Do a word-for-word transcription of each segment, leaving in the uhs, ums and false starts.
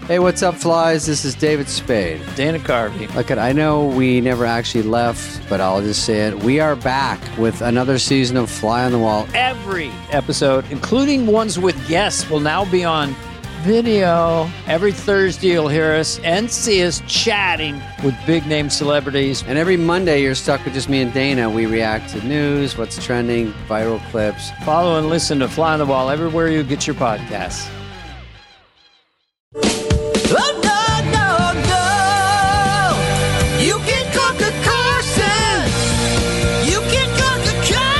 Hey, what's up, flies? This is David Spade. Dana Carvey. Look, I know we never actually left, but I'll just say it. We are back with another season of Fly on the Wall. Every episode, including ones with guests, will now be on video. Every Thursday, you'll hear us and see us chatting with big-name celebrities. And every Monday, you're stuck with just me and Dana. We react to news, what's trending, viral clips. Follow and listen to Fly on the Wall everywhere you get your podcasts. Oh, no, no, no. You can conquer Carson. You can conquer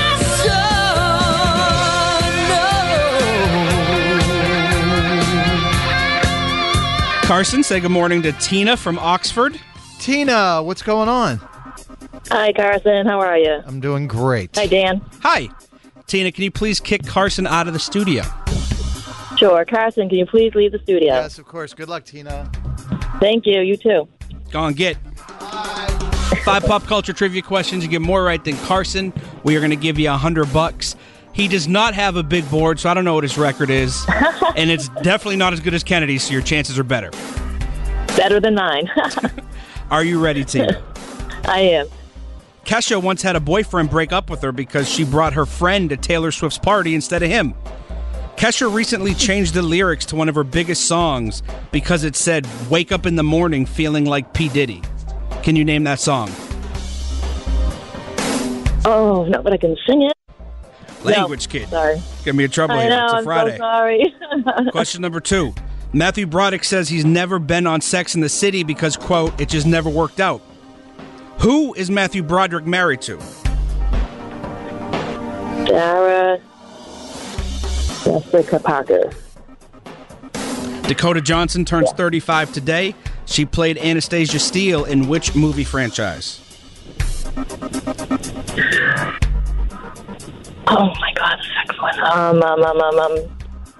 Carson. No. Carson, say good morning to Tina from Oxford. Tina, what's going on? Hi, Carson. How are you? I'm doing great. Hi, Dan. Hi. Tina, can you please kick Carson out of the studio? Sure. Carson, can you please leave the studio? Yes, of course. Good luck, Tina. Thank you. You too. Go on, get. Five pop culture trivia questions. You get more right than Carson. We are going to give you a hundred bucks. He does not have a big board, so I don't know what his record is. And it's definitely not as good as Kennedy's, so your chances are better. Better than mine. Are you ready, Tina? I am. Kesha once had a boyfriend break up with her because she brought her friend to Taylor Swift's party instead of him. Kesha recently changed the lyrics to one of her biggest songs because it said, "Wake up in the morning feeling like P. Diddy." Can you name that song? Oh, not that I can sing it. Language, no, kid. Sorry. Get me in trouble I here. know, It's a I'm Friday. so sorry. Question number two. Matthew Broderick says he's never been on Sex and the City because, quote, it just never worked out. Who is Matthew Broderick married to? Sarah Jessica Parker. Dakota Johnson turns thirty-five today. She played Anastasia Steele in which movie franchise? Oh, my God. The second one. Um, um, um, um, um.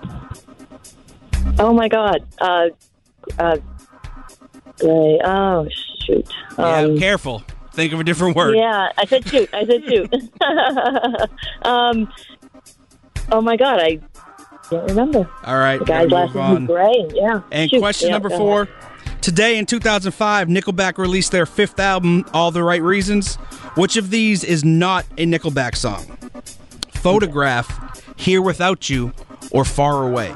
Oh, my God. Uh, uh, Gray. Oh, shoot. Um, yeah, careful. Think of a different word. Yeah, I said shoot. I said shoot. um, oh, my God. I can't remember. All right. The guy's last name was Gray. Yeah. And Shoot. question Yeah, number go four. ahead. Today in two thousand five, Nickelback released their fifth album, All the Right Reasons. Which of these is not a Nickelback song? Photograph, Here Without You, or Far Away?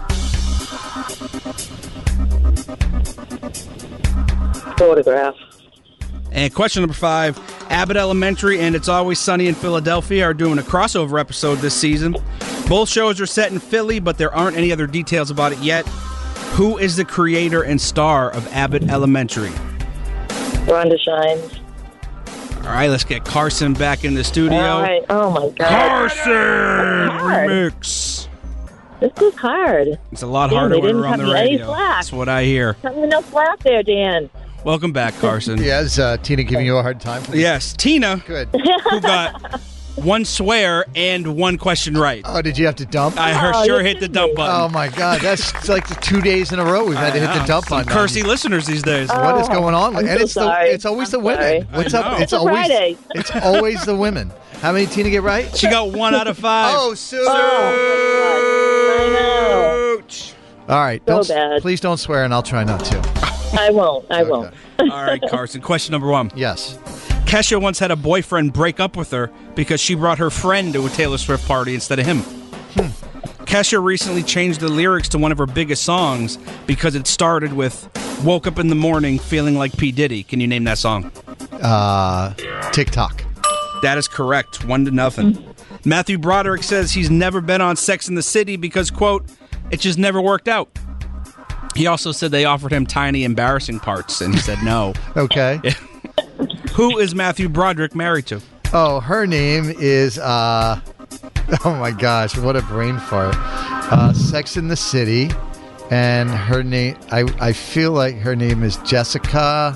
Photograph. And question number five, Abbott Elementary and It's Always Sunny in Philadelphia are doing a crossover episode this season. Both shows are set in Philly, but there aren't any other details about it yet. Who is the creator and star of Abbott Elementary? Rhonda Shines. All right, let's get Carson back in the studio. All right. Oh, my God. Carson Hard. remix. This is hard. It's a lot Dan, harder they when didn't we're on cut the me any radio. slack. That's what I hear. Cut me no slack there, Dan. Welcome back, Carson. Yeah, is uh, Tina giving you a hard time? Yes, Tina, Good. who got one swear and one question right. Oh, did you have to dump? I her Oh, sure you hit the kidding dump me. button. Oh, my God. That's like the two days in a row we've had to hit the dump Some on. cursy listeners these days. What is going on? I'm and so it's sorry. the it's always I'm the women. sorry. What's I up? know. It's It's a always Friday. it's always the women. How many Tina get right? She got one out of five. Oh, Sue. Oh, my God. I know. Ouch. All right. So Don't bad. please don't swear, and I'll try not to. I won't. I Okay. won't. All right, Carson. Question number one. Yes. Kesha once had a boyfriend break up with her because she brought her friend to a Taylor Swift party instead of him. Hmm. Kesha recently changed the lyrics to one of her biggest songs because it started with "Woke up in the morning feeling like P. Diddy." Can you name that song? Uh, TikTok. That is correct. One to nothing. Matthew Broderick says he's never been on Sex and the City because, quote, it just never worked out. He also said they offered him tiny, embarrassing parts, and he said no. Okay. Who is Matthew Broderick married to? Oh, her name is, uh, oh my gosh, what a brain fart. Uh, Sex in the City. And her name, I, I feel like her name is Jessica,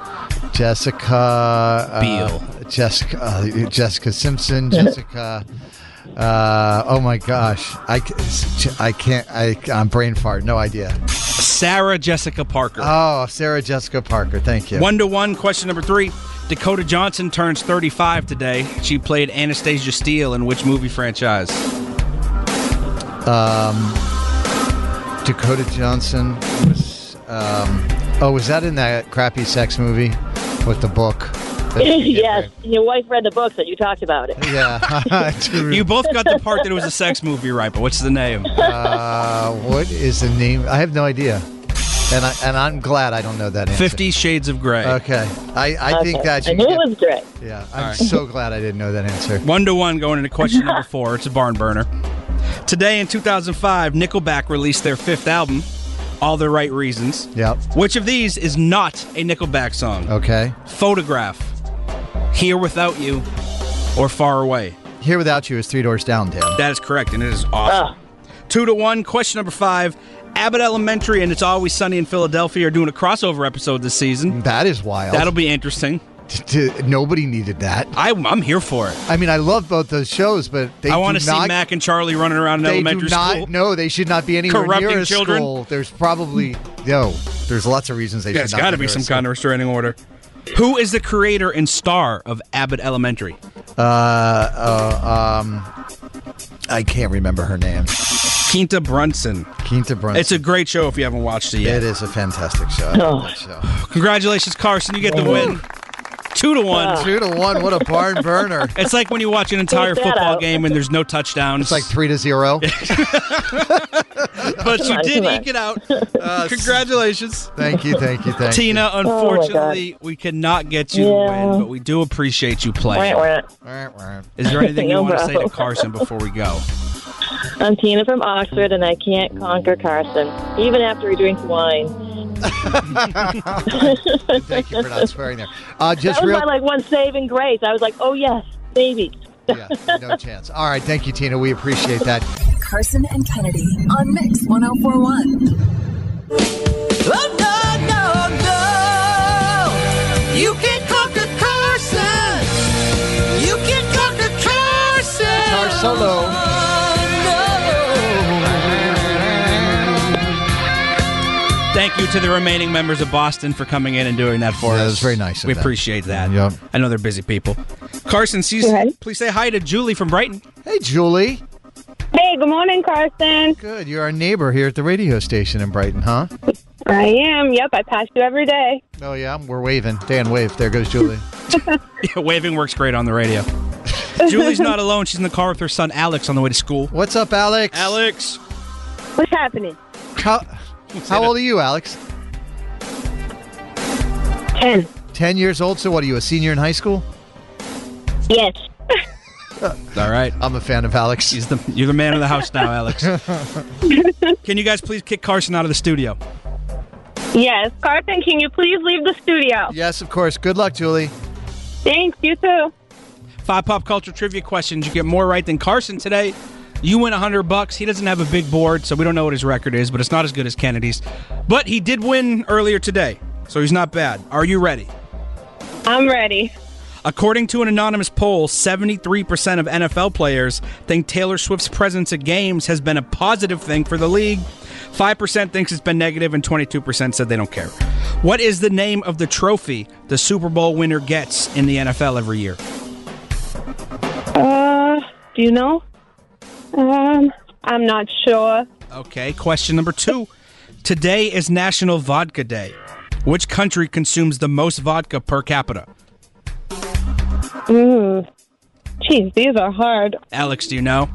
Jessica. Uh, Biel. Jessica, uh, Jessica Simpson, Jessica. Uh, oh my gosh. I, I can't, I, I'm brain fart, no idea. Sarah Jessica Parker. Oh, Sarah Jessica Parker, thank you. One to one. Question number three. Dakota Johnson turns thirty-five today. She played Anastasia Steele in which movie franchise? Um, Dakota Johnson was Um, oh, was that in that crappy sex movie with the book? Yes, your wife read the books that you talked about it. Yeah. You both got the part that it was a sex movie right, but what's the name? uh, what is the name? I have no idea. And, I, and I'm glad I don't know that answer. Fifty Shades of Grey. Okay. I, I Okay. think that I you knew get- it was great. Yeah, I'm right. so glad I didn't know that answer. One to one going into question number four. It's a barn burner. Today in two thousand five, Nickelback released their fifth album, All the Right Reasons. Yep. Which of these is not a Nickelback song? Okay. Photograph, Here Without You, or Far Away? Here Without You is Three Doors Down, Dan. That is correct, and it is awesome. Ah. Two to one. Question number five. Abbott Elementary and It's Always Sunny in Philadelphia are doing a crossover episode this season. That is wild. That'll be interesting. T- t- nobody needed that. I, I'm here for it. I mean, I love both those shows, but they I do want to see not, Mac and Charlie running around in They elementary do not. school. No, they should not be anywhere Corrupting near a children? school. There's probably no. There's lots of reasons they Yeah, should it's not. got to be some kind of restraining order. Who is the creator and star of Abbott Elementary? Uh, uh, um, I can't remember her name. Quinta Brunson. Quinta Brunson. It's a great show if you haven't watched it yet. It is a fantastic show. I love Oh. that show. Congratulations, Carson. You get the win. Two to one. Two to one. What a barn burner. It's like when you watch an entire Take that football out. game and there's no touchdowns. It's like three to zero. but you on, did come on. eke it out. Congratulations. Thank you. Thank you. Thank Tina, you. unfortunately, we cannot get you Yeah. the win, but we do appreciate you playing. Wah, wah. Wah, wah. Is there anything you No want to say to problem. Carson before we go? I'm Tina from Oxford, and I can't conquer Carson, even after he drinks wine. Thank you for not swearing there. Uh, just That was real. my like one saving grace. I was like, oh yes, maybe. Yeah, no chance. All right. Thank you, Tina. We appreciate that. Carson and Kennedy on Mix one oh four one. Oh, no, no, no. You can conquer Carson. You can conquer Carson. Guitar solo. Oh, Thank you to the remaining members of Boston for coming in and doing that for Yeah, us. that was very nice of We them. appreciate that. Yep. I know they're busy people. Carson, sees, Right. please say hi to Julie from Brighton. Hey, Julie. Hey, good morning, Carson. Good. You're our neighbor here at the radio station in Brighton, huh? I am. Yep, I pass you every day. Oh, yeah. We're waving. Dan, wave. There goes Julie. Yeah, waving works great on the radio. Julie's not alone. She's in the car with her son Alex on the way to school. What's up, Alex? Alex. What's happening? How, how old are you, Alex? Ten. Ten years old. So what are you, a senior in high school? Yes. All right. I'm a fan of Alex. He's the, you're the man of the house now, Alex. Can you guys please kick Carson out of the studio? Yes. Carson, can you please leave the studio? Yes, of course. Good luck, Julie. Thanks. You too. Five pop culture trivia questions. You get more right than Carson today. You win a hundred bucks. He doesn't have a big board, so we don't know what his record is, but it's not as good as Kennedy's. But he did win earlier today, so he's not bad. Are you ready? I'm ready. According to an anonymous poll, seventy-three percent of N F L players think Taylor Swift's presence at games has been a positive thing for the league. five percent thinks it's been negative, and twenty-two percent said they don't care. What is the name of the trophy the Super Bowl winner gets in the N F L every year? Uh, do you know? Um, I'm not sure. Okay, question number two. Today is National Vodka Day. Which country consumes the most vodka per capita? Mm. Jeez, these are hard. Alex, do you know?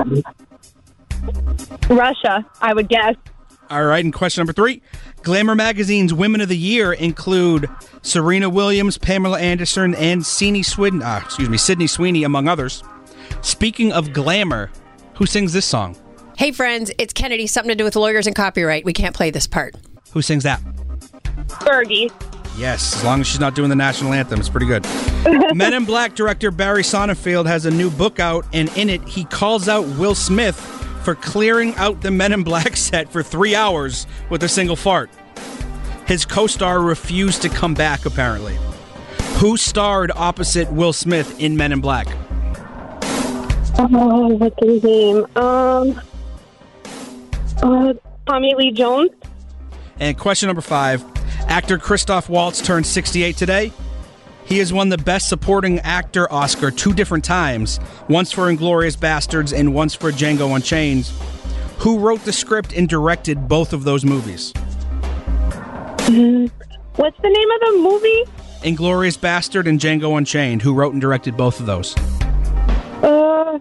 Russia, I would guess. All right, and question number three. Glamour magazine's Women of the Year include Serena Williams, Pamela Anderson, and Sydney Sweden, uh, excuse me, Sydney Sweeney, among others. Speaking of glamour, who sings this song? Hey, friends, it's Kennedy. Something to do with lawyers and copyright. We can't play this part. Who sings that? Fergie. Yes, as long as she's not doing the national anthem, it's pretty good. Men in Black director Barry Sonnenfeld has a new book out, and in it, he calls out Will Smith for clearing out the Men in Black set for three hours with a single fart. His co-star refused to come back, apparently. Who starred opposite Will Smith in Men in Black? Oh, what's his name? Um, uh, Tommy Lee Jones. And question number five. Actor Christoph Waltz turned sixty-eight today. He has won the Best Supporting Actor Oscar two different times, once for Inglourious Bastards and once for Django Unchained. Who wrote the script and directed both of those movies? Mm, What's the name of the movie? Inglourious Bastard and Django Unchained. Who wrote and directed both of those? Uh,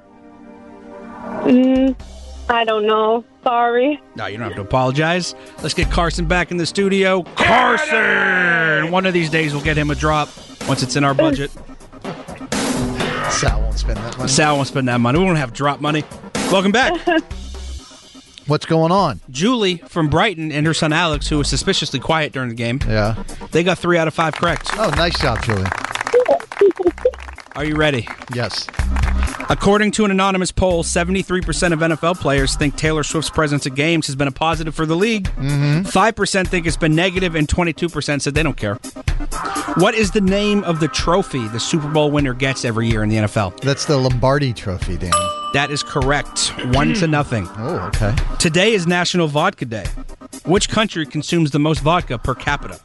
mm, I don't know. Sorry. No, you don't have to apologize. Let's get Carson back in the studio. Carson! One of these days we'll get him a drop once it's in our budget. Sal won't spend that money. Sal won't spend that money. We won't have drop money. Welcome back. What's going on? Julie from Brighton and her son Alex, who was suspiciously quiet during the game. Yeah. They got three out of five correct. Oh, nice job, Julie. Are you ready? Yes. According to an anonymous poll, seventy-three percent of N F L players think Taylor Swift's presence at games has been a positive for the league. Mm-hmm. five percent think it's been negative, and twenty-two percent said they don't care. What is the name of the trophy the Super Bowl winner gets every year in the N F L? That's the Lombardi Trophy, Dan. That is correct. One to nothing. Oh, okay. Today is National Vodka Day. Which country consumes the most vodka per capita?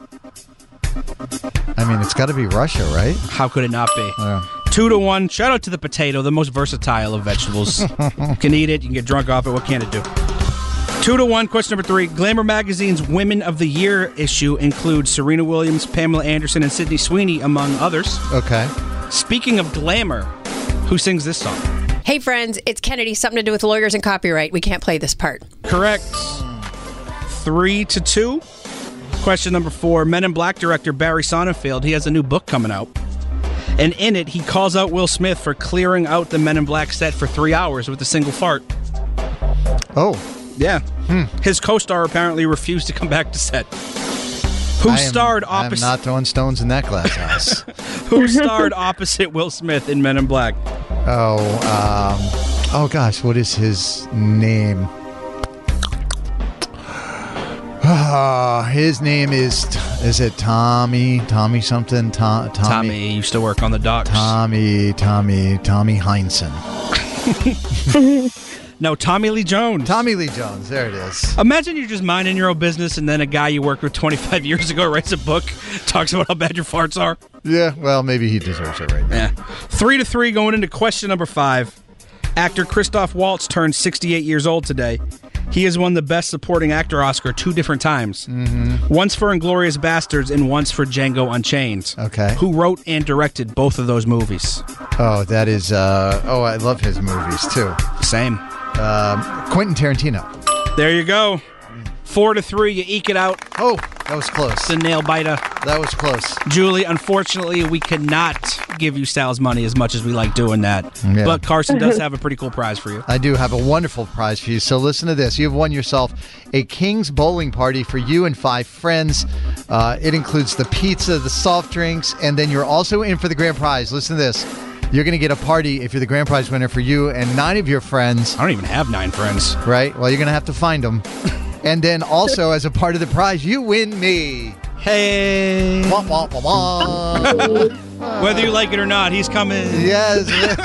I mean, it's got to be Russia, right? How could it not be? Yeah. Two to one. Shout out to the potato, the most versatile of vegetables. You can eat it. You can get drunk off it. What can it do? Two to one. Question number three. Glamour magazine's Women of the Year issue includes Serena Williams, Pamela Anderson, and Sydney Sweeney, among others. Okay. Speaking of glamour, who sings this song? Hey, friends, it's Kennedy. Something to do with lawyers and copyright. We can't play this part. Correct. Three to two. Question number four. Men in Black director Barry Sonnenfeld, he has a new book coming out. And in it, he calls out Will Smith for clearing out the Men in Black set for three hours with a single fart. Oh. Yeah. Hmm. His co-star apparently refused to come back to set. Who I am, starred opposite? I'm not throwing stones in that glass house. Who starred opposite Will Smith in Men in Black? Oh, um, oh gosh, what is his name? Uh, his name is, is it Tommy? Tommy something? Tom, Tommy, Tommy used to work on the docks. Tommy, Tommy, Tommy Heinsohn. No, Tommy Lee Jones. Tommy Lee Jones, there it is. Imagine you're just minding your own business and then a guy you worked with twenty-five years ago writes a book, talks about how bad your farts are. Yeah, well, maybe he deserves it right now. Yeah. Three to three going into question number five. Actor Christoph Waltz turned sixty-eight years old today. He has won the Best Supporting Actor Oscar two different times. Mm-hmm. Once for Inglourious Bastards and once for Django Unchained. Okay. Who wrote and directed both of those movies? Oh, that is, uh, oh, I love his movies, too. Same. Um, Quentin Tarantino. There you go. Four to three, you eke it out. Oh, that was close. It's a nail biter. That was close. Julie, unfortunately, we cannot give you Sal's money as much as we like doing that. Yeah. But Carson does have a pretty cool prize for you. I do have a wonderful prize for you. So listen to this. You've won yourself a King's Bowling Party for you and five friends. Uh, it includes the pizza, the soft drinks, and then you're also in for the grand prize. Listen to this. You're going to get a party if you're the grand prize winner for you and nine of your friends. I don't even have nine friends. Right? Well, you're going to have to find them. And then also, as a part of the prize, you win me. Hey. Wah, wah, wah, wah. Whether you like it or not, he's coming. Yes.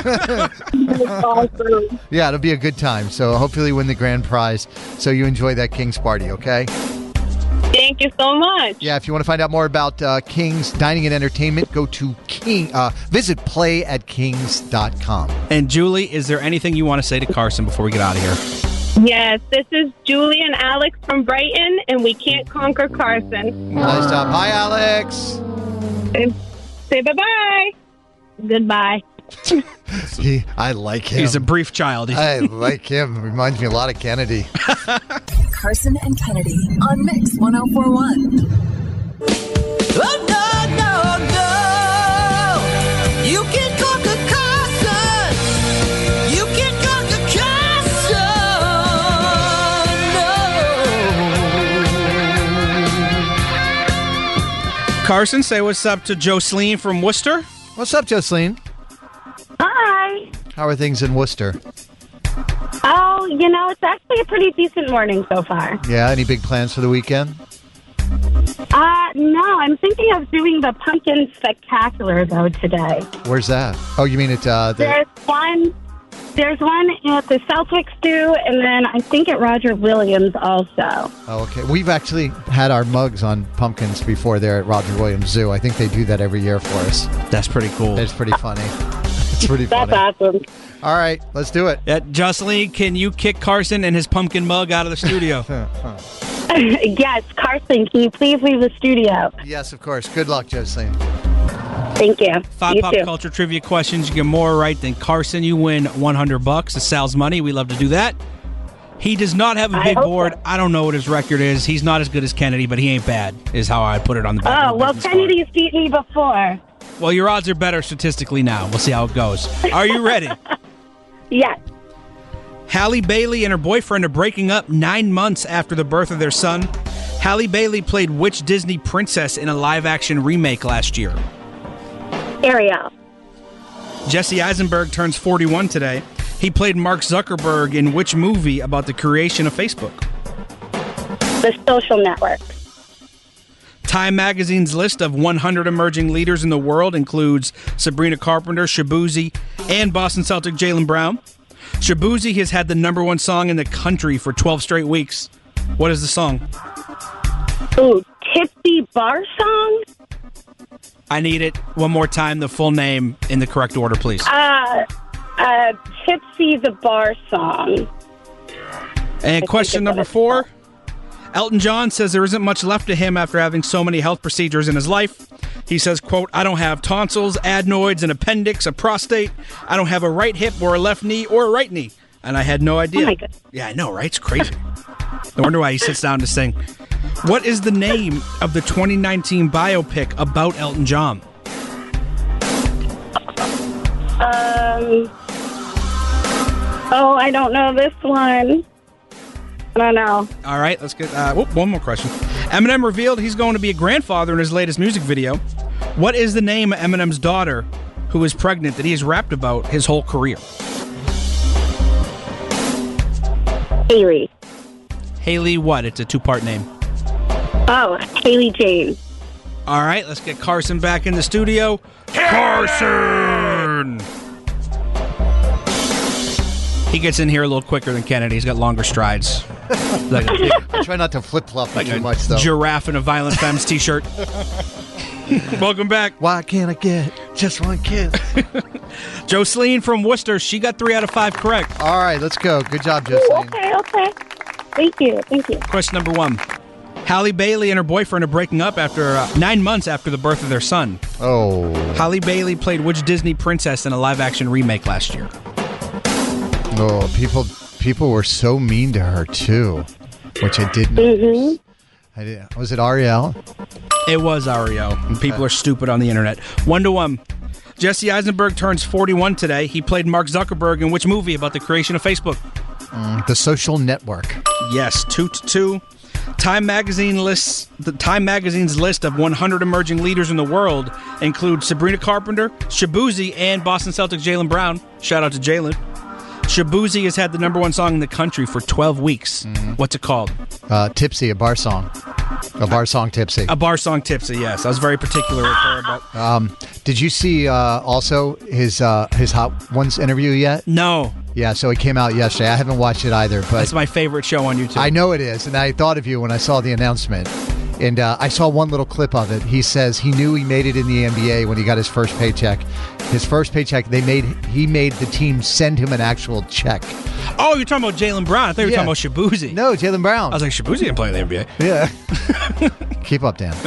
Awesome. Yeah, it'll be a good time. So hopefully you win the grand prize. So you enjoy that King's party, okay? Thank you so much. Yeah, if you want to find out more about uh, King's Dining and Entertainment, go to King. Uh, visit play at kings dot com. And Julie, is there anything you want to say to Carson before we get out of here? Yes, this is Julie and Alex from Brighton, and we can't conquer Carson. Nice job. Hi, Alex. Say, say bye-bye. Goodbye. He, I like him. He's a brief child. I like him. Reminds me a lot of Kennedy. Carson and Kennedy on Mix one oh four one. Oh, no, no, no. You can conquer Carson. You can conquer Carson. No. Carson, say what's up to Jocelyn from Worcester. What's up, Jocelyn? Hi. How are things in Worcester? Oh, you know, it's actually a pretty decent morning so far. Yeah, any big plans for the weekend? Uh, no, I'm thinking of doing the Pumpkin Spectacular, though, today. Where's that? Oh, you mean at uh, the... There's one... There's one at the Southwick Stew, and then I think at Roger Williams also. Oh, okay. We've actually had our mugs on pumpkins before there at Roger Williams Zoo. I think they do that every year for us. That's pretty cool. It's pretty funny. It's pretty That's funny. awesome. All right, let's do it. Yeah, Jocelyn, can you kick Carson and his pumpkin mug out of the studio? Yes, Carson, can you please leave the studio? Yes, of course. Good luck, Jocelyn. Thank you. Five You pop too. culture trivia questions. You get more right than Carson. You win one hundred bucks. It's Sal's money. We love to do that. He does not have a I big hope board. so. I don't know what his record is. He's not as good as Kennedy, but he ain't bad, is how I put it on the back. Oh, of the well, business card. Kennedy's beat me before. Well, your odds are better statistically now. We'll see how it goes. Are you ready? Yes. Halle Bailey and her boyfriend are breaking up nine months after the birth of their son. Halle Bailey played which Disney princess in a live-action remake last year? Ariel. Jesse Eisenberg turns forty-one today. He played Mark Zuckerberg in which movie about the creation of Facebook? The Social Network. Time Magazine's list of one hundred emerging leaders in the world includes Sabrina Carpenter, Shabuzi, and Boston Celtic Jaylen Brown. Shabuzi has had the number one song in the country for twelve straight weeks. What is the song? Ooh, Tipsy Bar Song? I need it one more time, the full name in the correct order, please. Uh, uh, Tipsy the Bar Song. And question number four. Elton John says there isn't much left to him after having so many health procedures in his life. He says, quote, I don't have tonsils, adenoids, an appendix, a prostate. I don't have a right hip or a left knee or a right knee. And I had no idea. Oh, my God. Yeah, I know, right? It's crazy. No wonder why he sits down to sing. What is the name of the twenty nineteen biopic about Elton John? Um. Oh, I don't know this one. I don't know. All right, let's get uh, whoop, one more question. Eminem revealed he's going to be a grandfather in his latest music video. What is the name of Eminem's daughter who is pregnant that he has rapped about his whole career? Haley. Haley what? It's a two-part name. Oh, Haley Jane. All right, let's get Carson back in the studio. Carson! He gets in here a little quicker than Kennedy. He's got longer strides. Like a, I try not to flip-flop like too a much, though. giraffe in a Violent Femmes t-shirt. Welcome back. Why can't I get just one kiss? Jocelyn from Worcester, she got three out of five correct. All right, let's go. Good job, Jocelyn. Okay, okay. Thank you, thank you. Question number one. Halle Bailey and her boyfriend are breaking up after uh, nine months after the birth of their son. Oh. Halle Bailey played which Disney princess in a live-action remake last year? Oh, people people were so mean to her, too, which I didn't Mm-hmm. I did, was it Ariel? It was Ariel. And people are stupid on the internet. One to one. Jesse Eisenberg turns forty-one today. He played Mark Zuckerberg in which movie about the creation of Facebook? Mm, the Social Network. Yes, two to two. Time Magazine lists the Time Magazine's list of one hundred emerging leaders in the world includes Sabrina Carpenter, Shabuzi, and Boston Celtics Jaylen Brown. Shout out to Jaylen. Shabuzi has had the number one song in the country for twelve weeks. Mm-hmm. What's it called? Uh, Tipsy, a bar song. A bar song, Tipsy. A bar song, Tipsy, yes. I was very particular with her about. Um, did you see uh, also his uh, his Hot Ones interview yet? No. Yeah, so it came out yesterday. I haven't watched it either, but That's my favorite show on YouTube. I know it is, and I thought of you when I saw the announcement. And uh, I saw one little clip of it. He says he knew he made it in the N B A when he got his first paycheck. His first paycheck, they made he made the team send him an actual check. Oh, you're talking about Jaylen Brown. I thought you were Yeah. talking about Shabuzi. No, Jaylen Brown. I was like, Shabuzi didn't play in the N B A. Yeah. Keep up, Dan.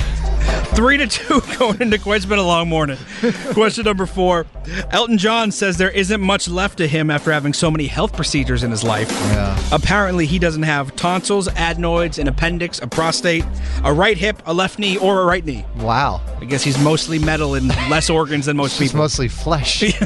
Three to two going into quite it's been a long morning. Question number four. Elton John says there isn't much left to him after having so many health procedures in his life. Yeah. Apparently, he doesn't have tonsils, adenoids, an appendix, a prostate, a right hip, a left knee, or a right knee. Wow. I guess he's mostly metal and less organs than most It's people. mostly flesh.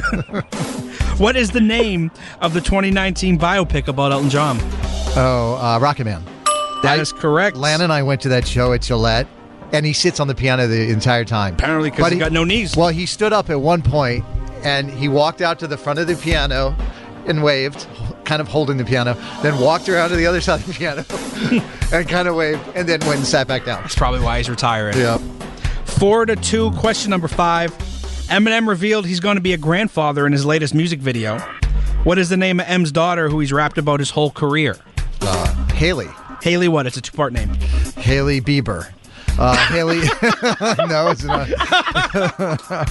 What is the name of the twenty nineteen biopic about Elton John? Oh, uh, Rocket Man. That I- is correct. Lan and I went to that show at Gillette, and he sits on the piano the entire time. Apparently, because But he got no knees. Well, he stood up at one point, and he walked out to the front of the piano and waved, kind of holding the piano, then walked around to the other side of the piano and kind of waved, and then went and sat back down. That's probably why he's retiring. Yeah. Four to two. Question number five. Eminem revealed he's going to be a grandfather in his latest music video. What is the name of M's daughter who he's rapped about his whole career? Uh, Haley. Haley what? It's a two-part name. Haley Bieber. Uh, Haley. No, it's not.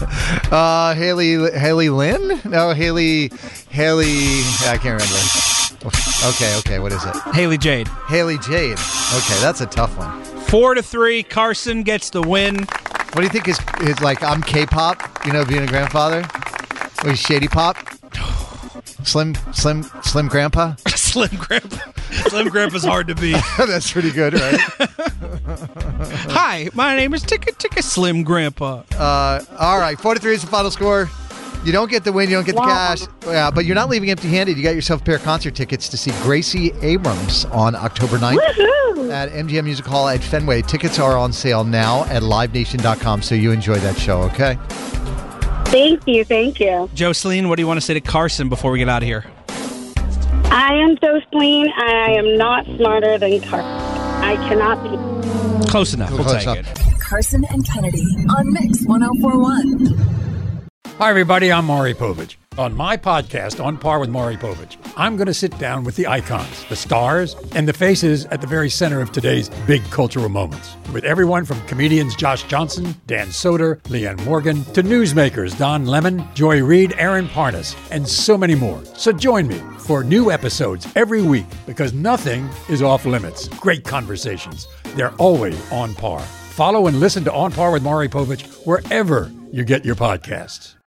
uh, Haley. Haley Lynn? No, Haley. Haley. I can't remember. Okay, okay, what is it? Haley Jade. Haley Jade. Okay, that's a tough one. Four to three. Carson gets the win. What do you think is, is like, I'm K-pop, you know, being a grandfather? Or he's Shady Pop? Slim, Slim, Slim Grandpa? Slim Grandpa. Slim Grandpa's hard to beat. That's pretty good, right? Hi, my name is Ticka Ticka Slim Grandpa. Uh, all right, four to three is the final score. You don't get the win, you don't get the Wow. cash. Yeah, but you're not leaving empty-handed. You got yourself a pair of concert tickets to see Gracie Abrams on October ninth Woohoo! at M G M Music Hall at Fenway. Tickets are on sale now at live nation dot com, so you enjoy that show, okay? Thank you, thank you. Jocelyn, what do you want to say to Carson before we get out of here? I am Jocelyn. I am not smarter than Carson. I cannot be. Close enough. We'll Close take enough. it. Carson and Kennedy on Mix ten forty-one. Hi, everybody. I'm Maury Povich. On my podcast, On Par with Maury Povich, I'm going to sit down with the icons, the stars, and the faces at the very center of today's big cultural moments. With everyone from comedians Josh Johnson, Dan Soder, Leanne Morgan, to newsmakers Don Lemon, Joy Reid, Aaron Parnas, and so many more. So join me for new episodes every week because nothing is off limits. Great conversations. They're always on par. Follow and listen to On Par with Maury Povich wherever you get your podcasts.